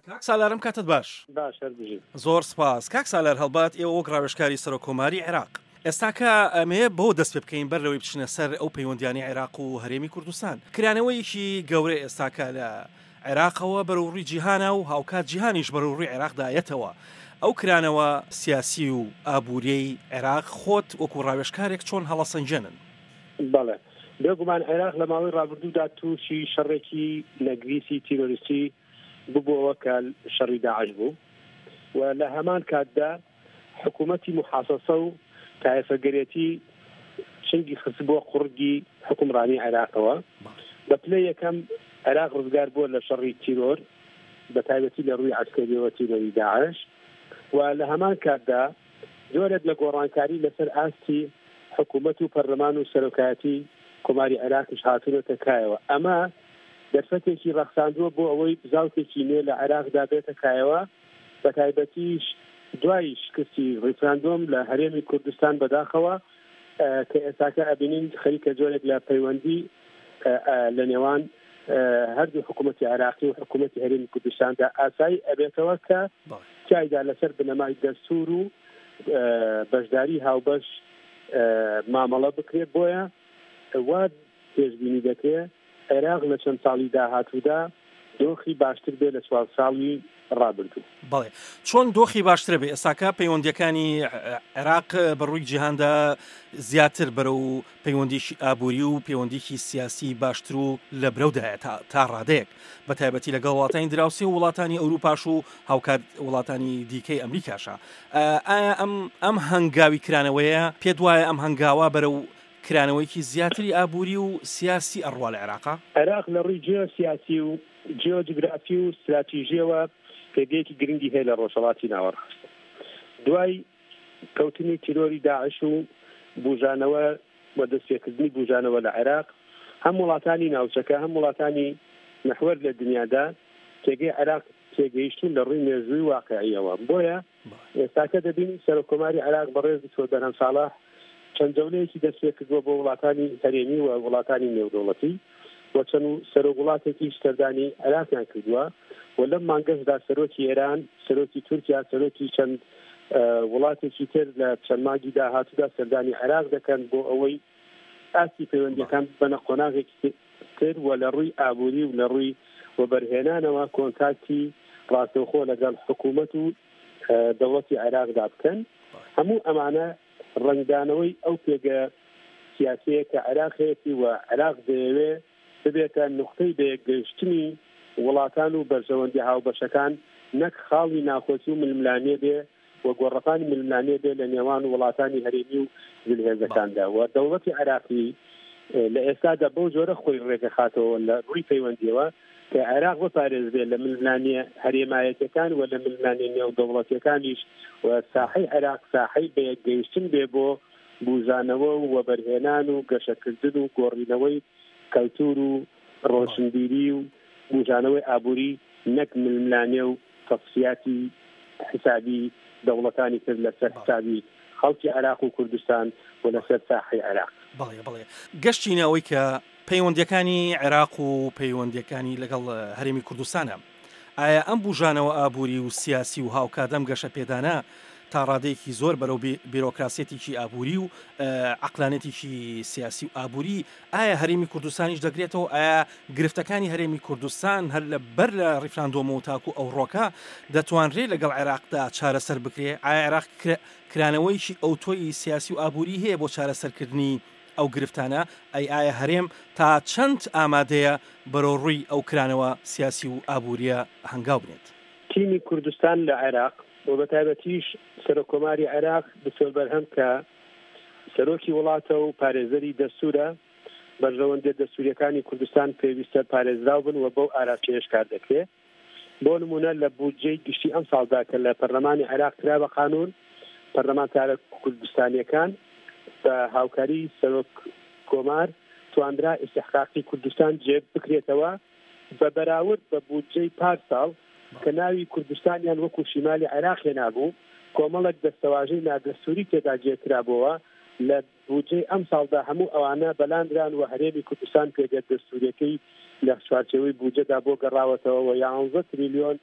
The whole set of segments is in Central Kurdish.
سالارم کاتت باش زۆر سپاس کاک سالار هەڵبات ئێوە وەک ڕاوێژکاری سەرۆکۆماری عێراق ئێستاکە ئەمەیە بۆ دەست پێ بکەین بەرەوەی بچنە سەر ئەو پەیوەندیانی عێراق و هەرێمی کوردستان کرانەوەیەکی گەورەی ئێستاکە لە عێراقەوە بەرەوڕووی جیهانە و هاوکات جیهانیش بەرەوڕووی عێراقدایەتەوە ئەو کرانەوە سیاسی و ئابووریەی عێراق خۆت وەکو ڕاوێژکارێک چۆن هەڵەسەنجێنن؟ بەڵێ بێگومان عێراق لە ماوەی ڕابردوودا تووشی شەڕێکی نەگریسی تیرۆریستی ببووەوە کە شەڕی داعش بوو و لە هەمان کاتدا حکوومەتی محاسەسە و تایەفەگەرێتی چنگی خست بۆ قوڕگی حکومڕانی عێراقەوە بە پلەی یەکەم عێراق ڕزگار بووە لە شەڕی تیرۆر بە تایبەتی لە ڕووی عەسکەریەوە تیرۆری داعش و لە هەمان کاتدا زۆرێک لە گۆڕانکاری لەسەر ئاستی حکوومەت و پەرلەمان و سەرۆکایەتی کۆماری عێراقیش هاتوونەتە کایەوە ئەمە دەرفەتێکی ڕەخساندووە بۆ ئەوەی زاوتێکی نوێ لە عێراقدا بێتە کایەوە بە تایبەتیش دوای شکستی ڕیفراندۆم لە هەرێمی کوردستان بەداخەوە کە ئێستاکە ئەبینین خەریکە جۆرێک لە پەیوەندی لە نێوان هەردوو حکوومەتی عێراقی و حکوومەتی هەرێمی کوردستاندا ئاسایی ئەبێتەوە کە تایدا لەسەر بنەمای دەستور و بەشداری هاوبەش مامەڵە بکرێت بۆیە وا پێشبینی دەکرێت عێراق لە چەند ساڵی داهاتوودا دۆخی باشتر بێ لە 4 ساڵی ڕابردوو. بەڵێ چۆن دۆخی باشترە بێ ئێستاکە پەیوەندیەکانی عێراق بەڕووی جیهاندا زیاتر بەرەو پەیوەندیشی ئابووری و پەیوەندیکی سیاسی باشتر و لە برەودایە تا ڕادەیەک بە تایبەتی لەگەڵ وڵاتانی دراوسێ و وڵاتانی ئەوروپاش و هاوکات وڵاتانی دیکەی ئەمریکاشە ئایا ئەم هەنگاوی کرانەوەیە پێت وایە ئەم هەنگاوە بەرەو کرانەوەیکی زیاتری ئابووری و سیاسی ئەڕوا لە عێراقا؟ عێراق لە ڕووی جیۆسیاسی و جیۆجگرافی و استراتیژیەوە پێگەیەکی گرنگی هەیە لە ڕۆژهەڵاتی ناوەڕاست دوای کەوتنی تیرۆری داعش و بوژانەوە و دەستپێکردنی بوژانەوە لە عێراق هەم وڵاتانی ناوچەکە هەم وڵاتانی نەحوەر لە دنیادا پێگەی عێراق تێگەیشتون لە ڕووی مێژووی واقعیەوە بۆیە ئێستاکە دەبینی سەرۆکۆماری عێراق بەڕێزی سۆدەرەم ساڵح چەند جەولەیەکی دەستپێکردووە بۆ وڵاتانی هەرێمی و وڵاتانی نێودەوڵەتی و چەند سەرۆکوڵاتێکی سەردانی عێراقیان کردووە و لەم مانگەشدا سەرۆکی ئێران سەرۆکی تورکیا سەرۆکی چەند وڵاتێکی تر لە چەند مانگی داهاتوودا سەردانی عێراق دەکەن بۆ ئەوەی ئاستی پەیوەندیەکان بنە قۆناغێکی تر و لە ڕووی ئابووری و لە ڕووی وەبەرهێنانەوە کۆنتاکتی ڕاستەوخۆ لەگەڵ حکوومەت و دەوڵەتی عێراقدا بکەن هەموو ئەمانە ڕنگدانەوەی ئەو پێگە سیاسەیە کە عێراقێتی و عێراق دەیەوێ ببێتە نقطەی بەیەکگەیشتنی وڵاتان و بەرژەوەندی هاوبەشەکان نەک خاڵی ناخۆچی و ململانێ بێ و گۆڕەپانی ململانێ بێ لە نێوان وڵاتانی هەرێمی و جلهێزەکاندا و دەوڵەتی عێراقی لە ئێستادا بەو جۆرە خۆی ڕێگە خاتەوە لە ڕووی پەیوەندیەوە کە عێراق بپارێز بێ لە ململانیە هەرێمایەتەکان و لە ململانیە نێودەوڵەتیەکانیش و ساحەی عێراق ساحەی بەیەکگەیشتن بێ بۆ بوژانەوە و وەبەرهێنان و گەشەکردن و گۆڕینەوەی کەلتور و ڕۆشنبیری و بوژانەوەی ئابووری نەک ململانێ و تەفسیاتی حسابی دەوڵەتانی تر لەسەر حسابی خەڵکی عێراق و کوردستان و لەسەر ساحەی عێراق. بەڵێ گەشتینەوەی کە پەیوەندیەکانی عێراق و پەیوەندیەکانی لەگەڵ هەرێمی کوردستانە ئایا ئەم بوژانەوە ئابووری و سیاسی و هاوکاتەم گەشە پێدانە تا ڕادەیەکی زۆر بەرەو بیرۆکراسێتێکی ئابووری و عەقلانەتێکی سیاسی و ئابووری ئایا هەرێمی کوردستانیش دەگرێتەوە ئایا گرفتەکانی هەرێمی کوردستان هەر لە بەر لە ڕیفراندۆمە و تاکو ئەوڕۆکە دەتوانرێت لەگەڵ عێراقدا چارەسەر بکرێ ئایا عێراق کرانەوەیکی ئەوتۆی سیاسی و ئابووری هەیە بۆ چارەسەرکردنی ئەو گرفتانە ئایا هەرێم تا چەند ئامادەیە بەرەو ڕووی ئەو کرانەوە سیاسی و ئابووریە هەنگاو بنێت؟ تیمی کوردستان لە عێراق و بەتایبەتیش سەرۆکۆماری عێراق بسەر بەرهەم کە سەرۆکی وڵاتە و پارێزەری دەستورە بەرژەوەندێ دەستوریەکانی کوردستان پێویستە پارێزراو بن و بەو ئاراستەیەش کار دەکرێت بۆ نمونە لە بودجەی گشتی ئەم ساڵدا کە لە پەرلەمانی عێراق کرا بە قانون پەرلەمانتارە کوردستانیەکان بە هاوکاری سەرۆک کۆمار تواندرا ئیستحقاقی کوردستان جێب بکرێتەوە بە بەراورد بە بودجەی پارساڵ کە ناوی کوردستانیان وەکو شیمالی عێراق هێنابوو کۆمەڵێک دەستەواژەی نادەستوری تێدا جێکرابەوە لە بودجەی ئەم ساڵدا هەموو ئەوانە بەلاندران و هەرێمی کوردستان پێگەر دەستوریەکەی لە چوارچێوەی بودجەدا بۆ گەڕاوەتەوە و 11 تریلیۆن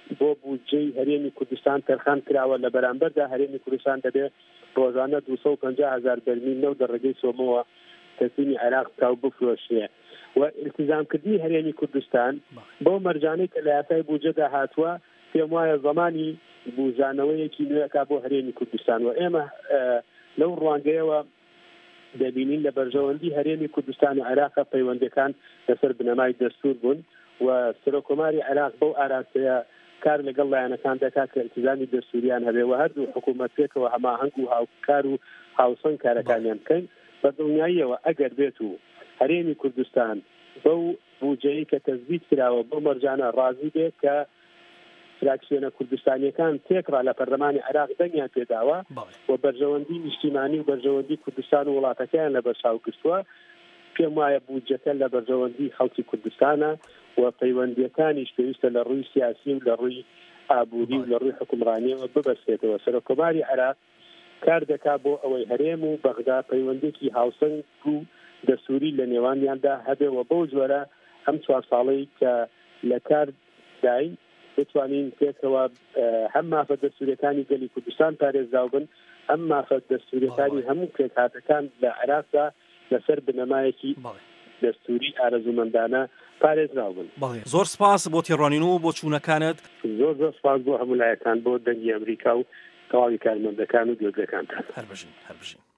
بۆ بودجەی هەرێمی کوردستان تەرخان کراوە لە بەرامبەردا هەرێمی کوردستان دەبێت ڕۆژانە 250,000 بەرمیل نەوت دەڕێگەی سۆمەوە تەسلیمی عێراق بکا و بفرۆشێ و التزامکردنی هەرێمی کوردستان بۆ مەرجانەی کە لە یاسای بودجەدا هاتووە پێم وایە زەمانی بوژانەوەیەکی نوێەکە بۆ هەرێمی کوردستان و ئێمە لەو ڕوانگەیەوە دەبینین لە بەرژەوەندی هەرێمی کوردستان و عێراق پەیوەندەکان لەسەر بنەمای دەستور بوون و سەرۆکۆماری عێراق بەو ئاراستەیە کار لەگەڵ لایەنەکان دەکات کە التزامی دەستوریان هەبێ و هەردوو حکوومەتێکەوە هەماهەنگ و هاوکار و هاوسەنگ کارەکانیان بکەین بە دڵنیاییەوە ئەگەر بێت و هەرێمی کوردستان بەو بودجەیە کە تەثبیت کراوە بۆ مەرجانە ڕازی بێت کە فراکسیۆنە کوردستانیەکان تێکڕا لە پەرلەمانی عێراق دەنگیان پێداوە و بەرژەوەندی نیشتیمانی و بەرژەوەندی کوردستان و وڵاتەکەیان لە بەرچاو گرتووە پێم وایە بودجەکە لە بەرژەوەندی خەڵکی کوردستانە و پەیوەندیەکانیش پێویستە لە ڕووی سیاسی و لە ڕووی ئابووری و لە ڕووی حکومڕانیەوە ببەستێتەوە سەرۆکۆماری عێراق کار دەکات بۆ ئەوەی هەرێم و بەغدا پەیوەندێکی هاوسەنگ و دەسووری لە نێوانیاندا هەبێەوە بەو جۆرە ئەم 4 ساڵەی کە لە کار داین بتوانین پێکەوە هەم مافەت دەستوریەکانی گەلی کوردستان پارێزراو بن هەم مافەت دەستوریەکانی هەموو پێکهاتەکان لە عێراقدا لەسەر بنەمایەکی دەستوری ئارەزومەندانە پارێزراو بن. زۆر سپاس بۆ تێڕوانین و بۆ چوونەکانت. زۆر سپاس بۆ هەموو لایەکان بۆ دەنگی ئەمریکا و تەواوی کارمەندەکان و گوێگرەکانتان. هەر بژین.